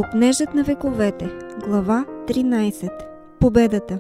Копнежът на вековете. Глава 13. Победата.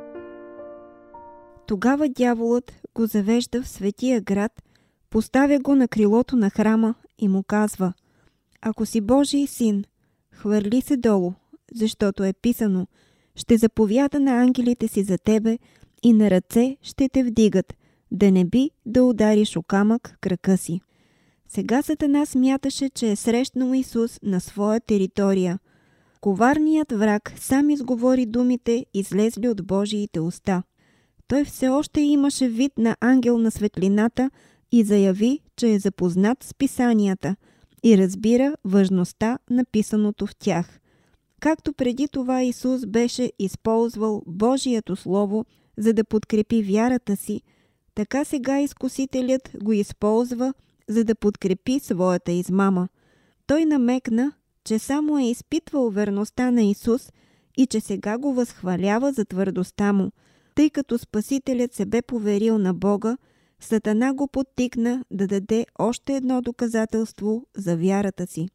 Тогава дяволът го завежда в светия град, поставя го на крилото на храма и му казва: ако си Божий син, хвърли се долу, защото е писано: ще заповяда на ангелите си за тебе и на ръце ще те вдигат, да не би да удариш о камък крака си. Сега Сатана смяташе, че е срещнал Исус на своя територия. Коварният враг сам изговори думите, излезли от Божиите уста. Той все още имаше вид на ангел на светлината и заяви, че е запознат с писанията и разбира важността на писаното в тях. Както преди това Исус беше използвал Божието Слово, за да подкрепи вярата си, така сега изкусителят го използва, за да подкрепи своята измама. Той намекна, че само е изпитвал верността на Исус и че сега го възхвалява за твърдостта му. Тъй като Спасителят се бе поверил на Бога, Сатана го подтикна да даде още едно доказателство за вярата си.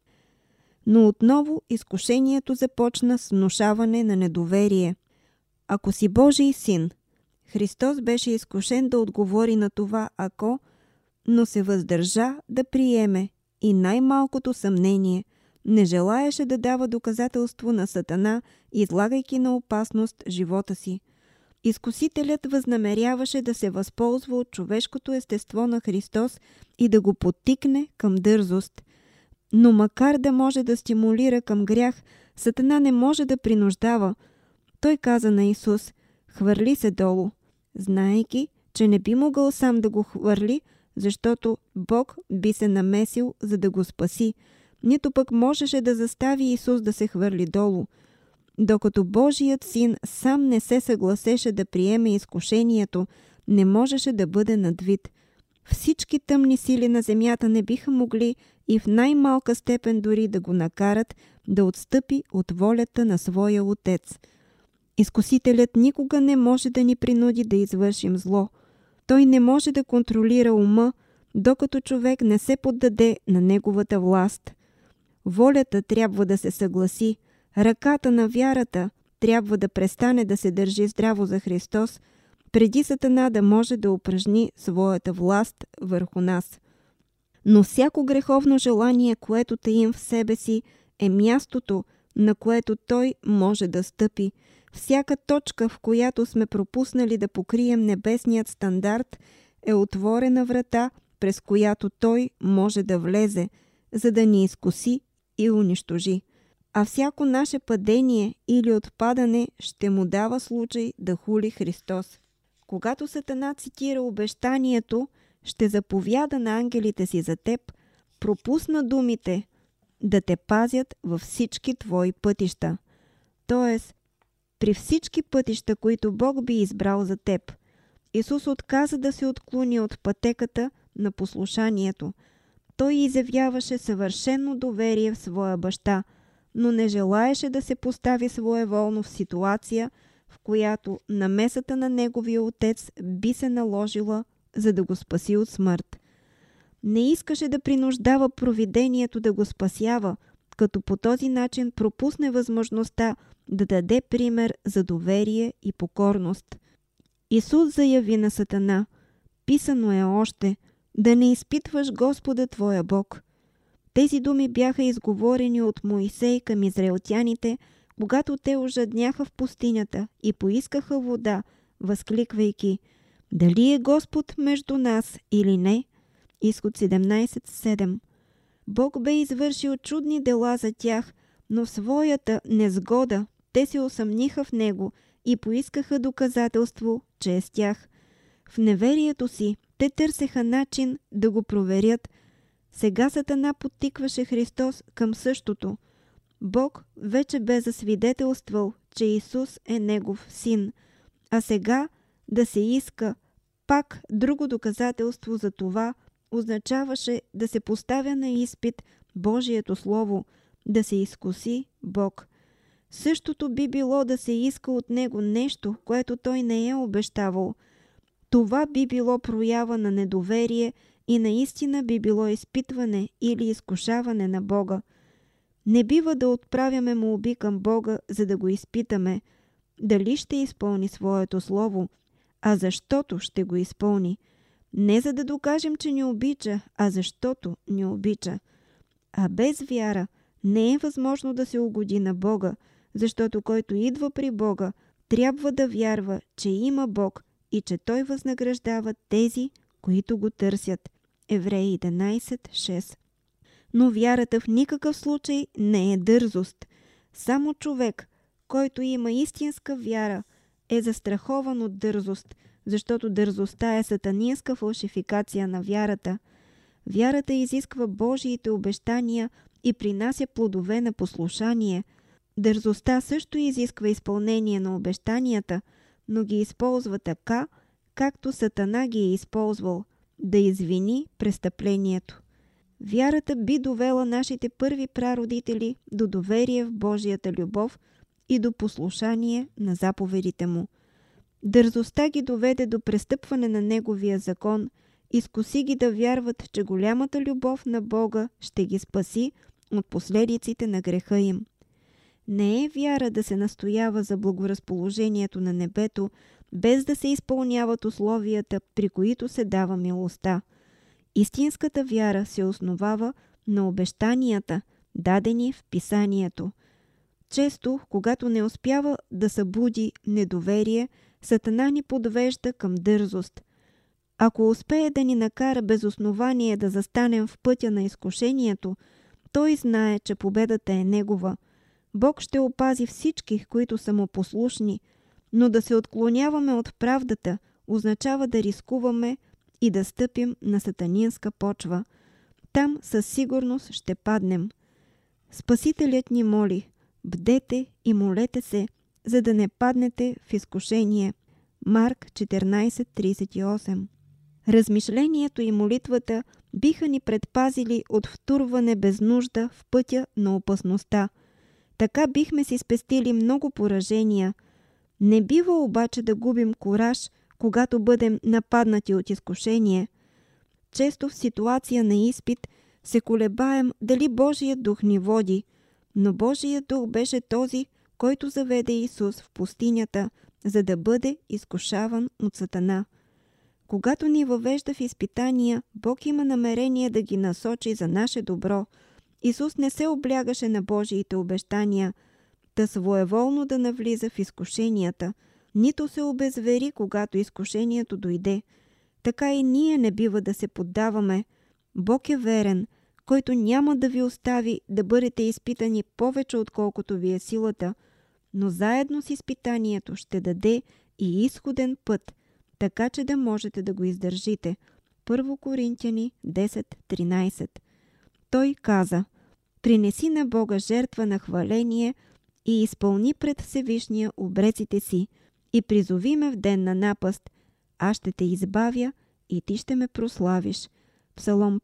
Но отново изкушението започна с внушаване на недоверие. Ако си Божий син, Христос беше изкушен да отговори на това „ако“, но се въздържа да приеме и най-малкото съмнение. Не желаеше да дава доказателство на Сатана, излагайки на опасност живота си. Изкусителят възнамеряваше да се възползва от човешкото естество на Христос и да го подтикне към дързост. Но макар да може да стимулира към грях, Сатана не може да принуждава. Той каза на Исус: хвърли се долу, знаейки, че не би могъл сам да го хвърли, защото Бог би се намесил, за да го спаси. Нито пък можеше да застави Исус да се хвърли долу. Докато Божият син сам не се съгласеше да приеме изкушението, не можеше да бъде надвит. Всички тъмни сили на земята не биха могли и в най-малка степен дори да го накарат да отстъпи от волята на своя Отец. Изкусителят никога не може да ни принуди да извършим зло. Той не може да контролира ума, докато човек не се поддаде на неговата власт. Волята трябва да се съгласи, ръката на вярата трябва да престане да се държи здраво за Христос, преди Сатана да може да упражни своята власт върху нас. Но всяко греховно желание, което таим в себе си, е мястото, на което той може да стъпи. Всяка точка, в която сме пропуснали да покрием небесният стандарт, е отворена врата, през която той може да влезе, за да ни изкуси и унищожи. А всяко наше падение или отпадане ще му дава случай да хули Христос. Когато Сатана цитира обещанието: ще заповяда на ангелите си за теб, пропусна думите: да те пазят във всички твои пътища. Тоест, при всички пътища, които Бог би избрал за теб. Исус отказа да се отклони от пътеката на послушанието. Той изявяваше съвършено доверие в своя баща, но не желаеше да се постави своеволно в ситуация, в която намесата на неговия отец би се наложила, за да го спаси от смърт. Не искаше да принуждава провидението да го спасява, като по този начин пропусне възможността да даде пример за доверие и покорност. Исус заяви на Сатана: писано е още, да не изпитваш Господа твоя Бог. Тези думи бяха изговорени от Моисей към израелтяните, когато те ожадняха в пустинята и поискаха вода, възкликвайки: дали е Господ между нас или не? Изход 17:7. Бог бе извършил чудни дела за тях, но в своята незгода те се усъмниха в него и поискаха доказателство, че е с тях. В неверието си те търсеха начин да го проверят. Сега Сатана подтикваше Христос към същото. Бог вече бе засвидетелствал, че Исус е негов син, а сега да се иска пак друго доказателство за това означаваше да се поставя на изпит Божието Слово, да се изкуси Бог. Същото би било да се иска от него нещо, което той не е обещавал. Това би било проява на недоверие и наистина би било изпитване или изкушаване на Бога. Не бива да отправяме молби към Бога, за да го изпитаме, дали ще изпълни своето слово, а защото ще го изпълни. Не за да докажем, че ни обича, а защото ни обича. А без вяра не е възможно да се угоди на Бога, защото който идва при Бога, трябва да вярва, че има Бог и че Той възнаграждава тези, които го търсят. Евреи 11:6. Но вярата в никакъв случай не е дързост. Само човек, който има истинска вяра, е застрахован от дързост, защото дързостта е сатанинска фалшификация на вярата. Вярата изисква Божиите обещания и принася плодове на послушание. Дързостта също изисква изпълнение на обещанията, но ги използва така, както Сатана ги е използвал, да извини престъплението. Вярата би довела нашите първи прародители до доверие в Божията любов и до послушание на заповедите му. Дързостта ги доведе до престъпване на Неговия закон, изкуси ги да вярват, че голямата любов на Бога ще ги спаси от последиците на греха им. Не е вяра да се настоява за благоразположението на небето, без да се изпълняват условията, при които се дава милостта. Истинската вяра се основава на обещанията, дадени в Писанието. Често, когато не успява да събуди недоверие, Сатана ни подвежда към дързост. Ако успее да ни накара без основание да застанем в пътя на изкушението, той знае, че победата е негова. Бог ще опази всички, които са му послушни, но да се отклоняваме от правдата означава да рискуваме и да стъпим на сатанинска почва. Там със сигурност ще паднем. Спасителят ни моли: бдете и молете се, за да не паднете в изкушение. Марк 14:38. Размишлението и молитвата биха ни предпазили от втурване без нужда в пътя на опасността. Така бихме си спестили много поражения. Не бива обаче да губим кураж, когато бъдем нападнати от изкушение. Често в ситуация на изпит се колебаем дали Божият дух ни води, но Божият дух беше този, който заведе Исус в пустинята, за да бъде изкушаван от Сатана. Когато ни въвежда в изпитания, Бог има намерение да ги насочи за наше добро. Исус не се облягаше на Божиите обещания, та своеволно да навлиза в изкушенията, нито се обезвери, когато изкушението дойде. Така и ние не бива да се поддаваме. Бог е верен, който няма да ви остави да бъдете изпитани повече, отколкото ви е силата, но заедно с изпитанието ще даде и изходен път, така че да можете да го издържите. 1 Коринтияни 10:13. Той каза: принеси на Бога жертва на хваление и изпълни пред Всевишния обреците си и призови ме в ден на напаст. Аз ще те избавя и ти ще ме прославиш. Псалом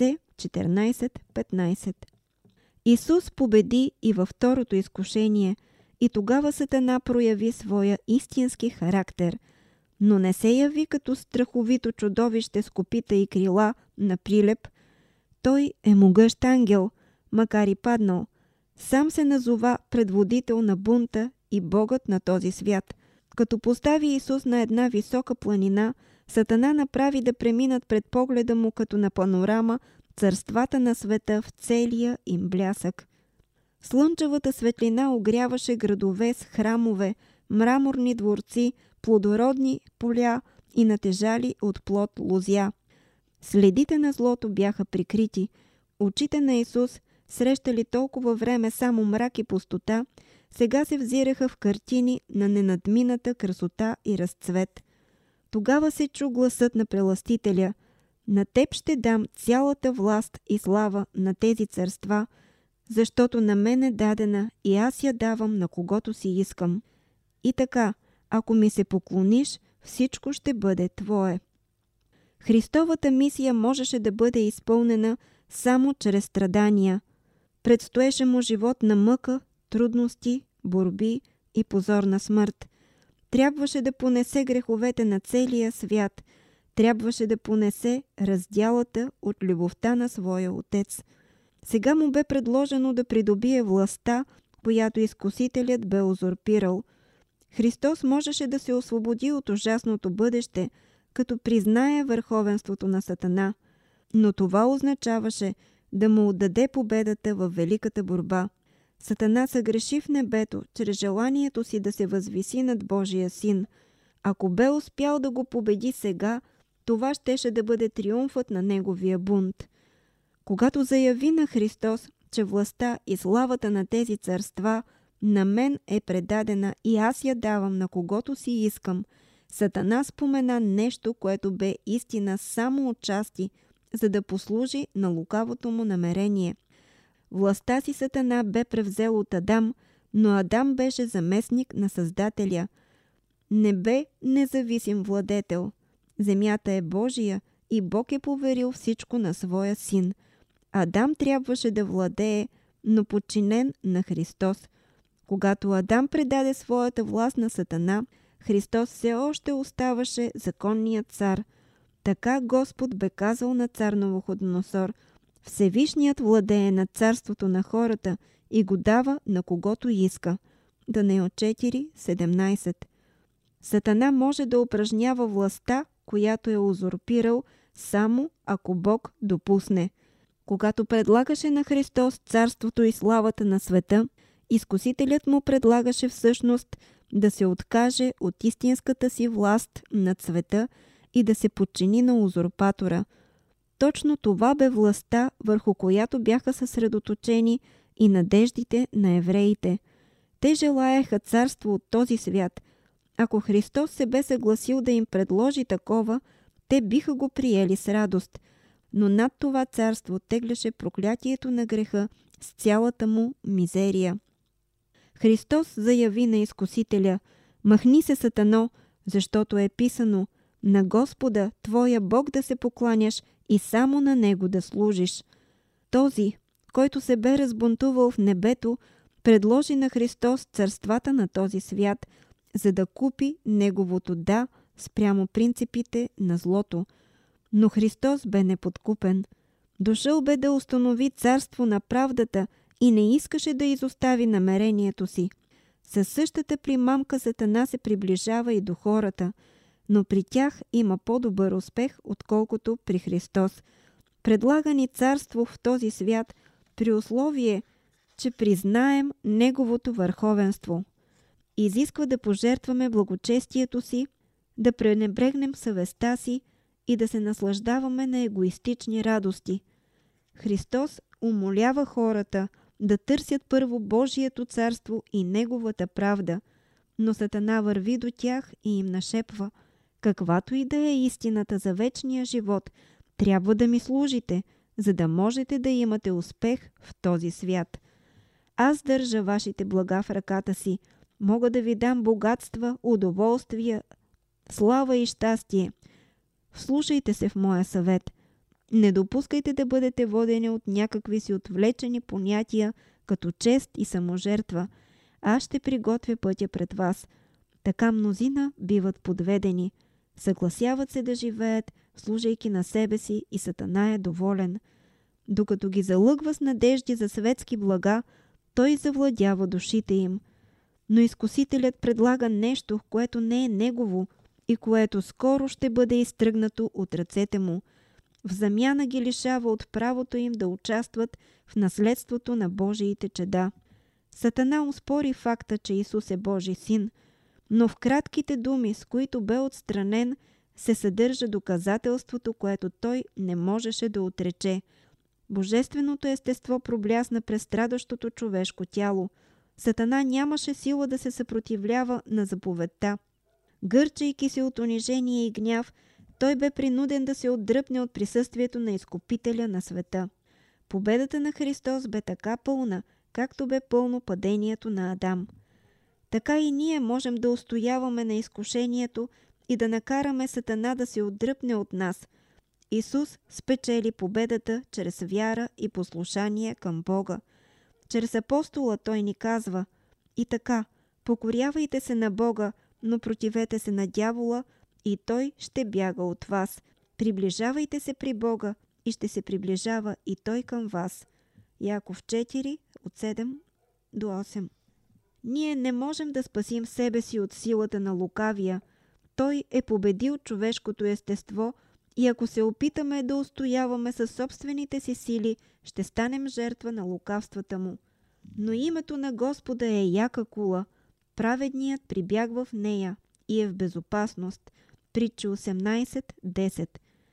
50:14-15. Исус победи и във второто изкушение и тогава Сатана прояви своя истински характер, но не се яви като страховито чудовище с копита и крила на прилеп. Той е могъщ ангел, макар и паднал. Сам се назова предводител на бунта и богът на този свят. Като постави Исус на една висока планина, Сатана направи да преминат пред погледа му като на панорама царствата на света в целия им блясък. Слънчевата светлина огряваше градове с храмове, мраморни дворци, плодородни поля и натежали от плод лозя. Следите на злото бяха прикрити. Очите на Исус, срещали толкова време само мрак и пустота, сега се взираха в картини на ненадмината красота и разцвет. Тогава се чу гласът на Прелъстителя: на теб ще дам цялата власт и слава на тези царства, защото на мен е дадена и аз я давам на когото си искам. И така, ако ми се поклониш, всичко ще бъде твое. Христовата мисия можеше да бъде изпълнена само чрез страдания. Предстоеше му живот на мъка, трудности, борби и позорна смърт. Трябваше да понесе греховете на целия свят. Трябваше да понесе раздялата от любовта на своя Отец. Сега му бе предложено да придобие властта, която изкусителят бе узурпирал. Христос можеше да се освободи от ужасното бъдеще, като признае върховенството на Сатана, но това означаваше да му отдаде победата във великата борба. Сатана съгреши в небето чрез желанието си да се възвиси над Божия син. Ако бе успял да го победи сега, това щеше да бъде триумфът на неговия бунт. Когато заяви на Христос, че властта и славата на тези царства на мен е предадена и аз я давам на когото си искам, Сатана спомена нещо, което бе истина само отчасти, за да послужи на лукавото му намерение. Властта си Сатана бе превзел от Адам, но Адам беше заместник на Създателя. Не бе независим владетел. Земята е Божия и Бог е поверил всичко на своя син. Адам трябваше да владее, но подчинен на Христос. Когато Адам предаде своята власт на Сатана, Христос все още оставаше законният цар. Така Господ бе казал на цар Навуходоносор: Всевишният владее над царството на хората и го дава на когото иска. Данаил 4:17. Сатана може да упражнява властта, която е узурпирал, само ако Бог допусне. Когато предлагаше на Христос царството и славата на света, изкусителят му предлагаше всъщност да се откаже от истинската си власт над света и да се подчини на узурпатора. Точно това бе властта, върху която бяха съсредоточени и надеждите на евреите. Те желаеха царство от този свят. Ако Христос се бе съгласил да им предложи такова, те биха го приели с радост. Но над това царство теглеше проклятието на греха с цялата му мизерия. Христос заяви на изкусителя: Махни се, Сатано, защото е писано: На Господа, твоя Бог да се покланяш и само на Него да служиш. Този, който се бе разбунтувал в небето, предложи на Христос царствата на този свят, за да купи Неговото да спрямо принципите на злото. Но Христос бе неподкупен. Дошъл бе да установи царство на правдата и не искаше да изостави намерението си. Със същата примамка Сатана се приближава и до хората, но при тях има по-добър успех, отколкото при Христос. Предлага ни царство в този свят при условие, че признаем Неговото върховенство. Изисква да пожертваме благочестието си, да пренебрегнем съвестта си и да се наслаждаваме на егоистични радости. Христос умолява хората да търсят първо Божието царство и Неговата правда, но Сатана върви до тях и им нашепва: Каквато и да е истината за вечния живот, трябва да ми служите, за да можете да имате успех в този свят. Аз държа вашите блага в ръката си. Мога да ви дам богатства, удоволствия, слава и щастие. Вслушайте се в моя съвет. Не допускайте да бъдете водени от някакви си отвлечени понятия, като чест и саможертва. Аз ще приготвя пътя пред вас. Така мнозина биват подведени. Съгласяват се да живеят, служейки на себе си, и Сатана е доволен. Докато ги залъгва с надежди за светски блага, той завладява душите им. Но изкусителят предлага нещо, което не е негово и което скоро ще бъде изтръгнато от ръцете му. В замяна ги лишава от правото им да участват в наследството на Божиите чеда. Сатана успори факта, че Исус е Божий син, но в кратките думи, с които бе отстранен, се съдържа доказателството, което той не можеше да отрече. Божественото естество проблясна през страдащото човешко тяло. Сатана нямаше сила да се съпротивлява на заповедта. Гърчайки се от унижение и гняв, той бе принуден да се отдръпне от присъствието на Изкупителя на света. Победата на Христос бе така пълна, както бе пълно падението на Адам. Така и ние можем да устояваме на изкушението и да накараме Сатана да се отдръпне от нас. Исус спечели победата чрез вяра и послушание към Бога. Чрез апостола той ни казва: И така, покорявайте се на Бога, но противете се на дявола, и той ще бяга от вас. Приближавайте се при Бога, и ще се приближава и той към вас. Яков 4, от 7 до 8. Ние не можем да спасим себе си от силата на лукавия. Той е победил човешкото естество и ако се опитаме да устояваме със собствените си сили, ще станем жертва на лукавствата му. Но името на Господа е яка кула. Праведният прибягва в нея и е в безопасност. Притча 18:10.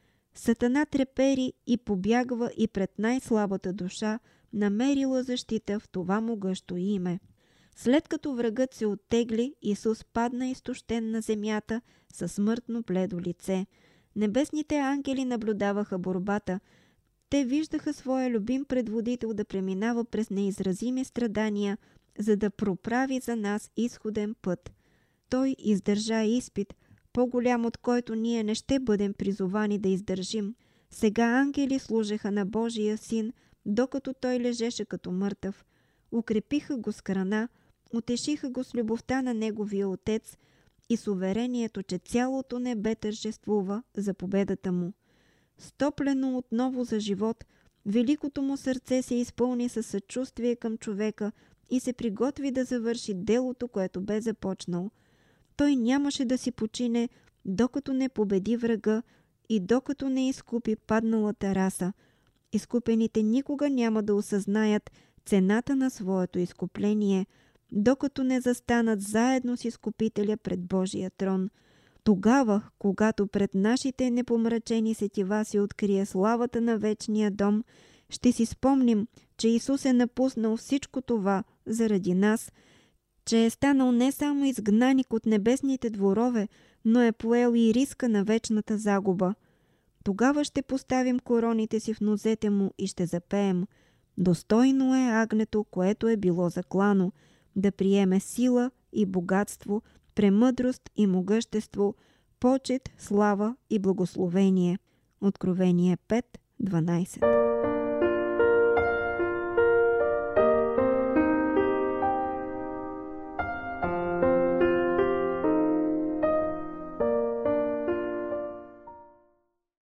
Сатана трепери и побягва и пред най-слабата душа, намерила защита в това могъщо име. След като врагът се оттегли, Исус падна изтощен на земята със смъртно бледо лице. Небесните ангели наблюдаваха борбата. Те виждаха своя любим предводител да преминава през неизразими страдания, за да проправи за нас изходен път. Той издържа изпит, по-голям от който ние не ще бъдем призовани да издържим. Сега ангели служеха на Божия Син, докато той лежеше като мъртъв. Укрепиха го с храна, утешиха го с любовта на неговия Отец и с уверението, че цялото небе тържествува за победата му. Стоплено отново за живот, великото му сърце се изпълни със съчувствие към човека и се приготви да завърши делото, което бе започнал. Той нямаше да си почине, докато не победи врага и докато не изкупи падналата раса. Изкупените никога няма да осъзнаят цената на своето изкупление, докато не застанат заедно с Изкупителя пред Божия трон. Тогава, когато пред нашите непомрачени сетива се открие славата на вечния дом, ще си спомним, че Исус е напуснал всичко това заради нас, че е станал не само изгнаник от небесните дворове, но е поел и риска на вечната загуба. Тогава ще поставим короните си в нозете му и ще запеем: достойно е агнето, което е било заклано, да приеме сила и богатство, премъдрост и могъщество, почет, слава и благословение. Откровение 5:12.